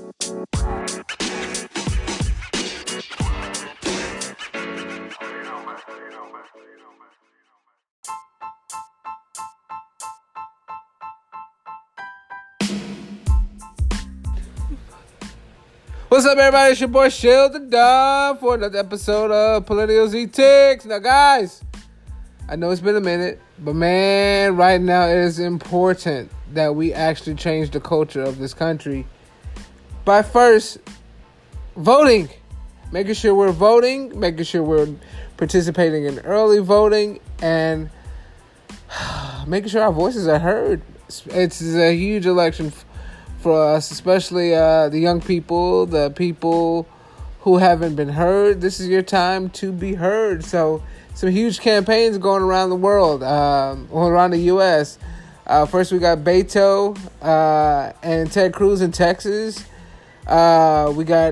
What's up, everybody? It's your boy Sheldon Dunn for another episode of Political Z-Ticks. Now, guys, I know it's been a minute, but man, right now it is important that we actually change the culture of this country by first voting. Making sure we're voting, making sure we're participating in early voting, and making sure our voices are heard. It's a huge election for us, especially the young people, the people who haven't been heard. This is your time to be heard. So some huge campaigns going around the world, or around the U.S. First, we got Beto and Ted Cruz in Texas. We got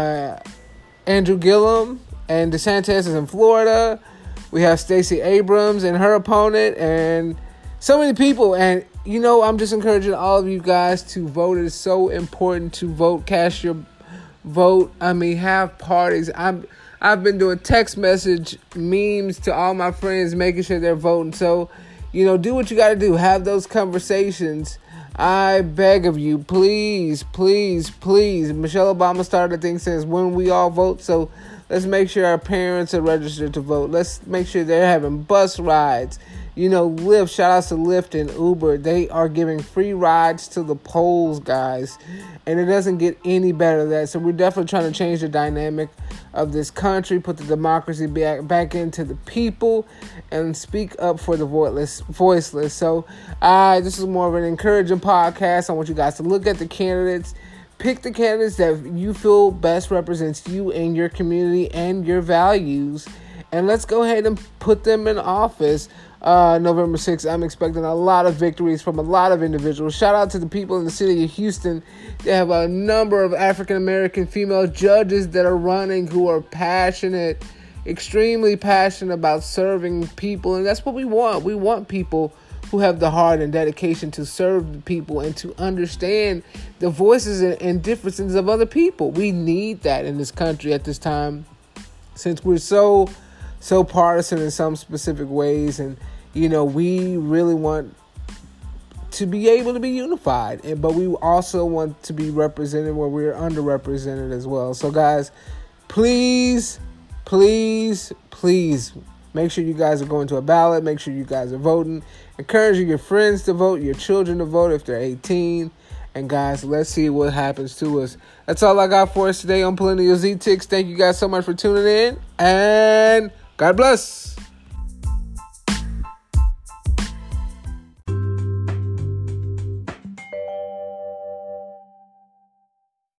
Andrew Gillum and DeSantis is in Florida. We have Stacey Abrams and her opponent, and so many people. And you know, I'm just encouraging all of you guys to vote. It is so important to vote. Cast your vote. I mean, have parties. I've been doing text message memes to all my friends, making sure they're voting. So, you know, do what you got to do. Have those conversations. I beg of you, please, please, please. Michelle Obama started a thing says when we all vote. So let's make sure our parents are registered to vote. Let's make sure they're having bus rides. You know, Lyft, shout outs to Lyft and Uber. They are giving free rides to the polls, guys. And it doesn't get any better than that. So we're definitely trying to change the dynamic of this country, put the democracy back into the people, and speak up for the voiceless. So this is more of an encouraging podcast. I want you guys to look at the candidates. Pick the candidates that you feel best represents you and your community and your values. And let's go ahead and put them in office. November 6th, I'm expecting a lot of victories from a lot of individuals. Shout out to the people in the city of Houston. They have a number of African-American female judges that are running who are passionate, extremely passionate about serving people. And that's what we want. We want people who have the heart and dedication to serve the people and to understand the voices and differences of other people. We need that in this country at this time, since we're so partisan in some specific ways. And you know, we really want to be able to be unified, but we also want to be represented where we're underrepresented as well. So guys, please, please, please make sure you guys are going to a ballot. Make sure you guys are voting. Encouraging your friends to vote, your children to vote if they're 18. And guys, let's see what happens to us. That's all I got for us today on Political Z-Ticks. Thank you guys so much for tuning in, and God bless.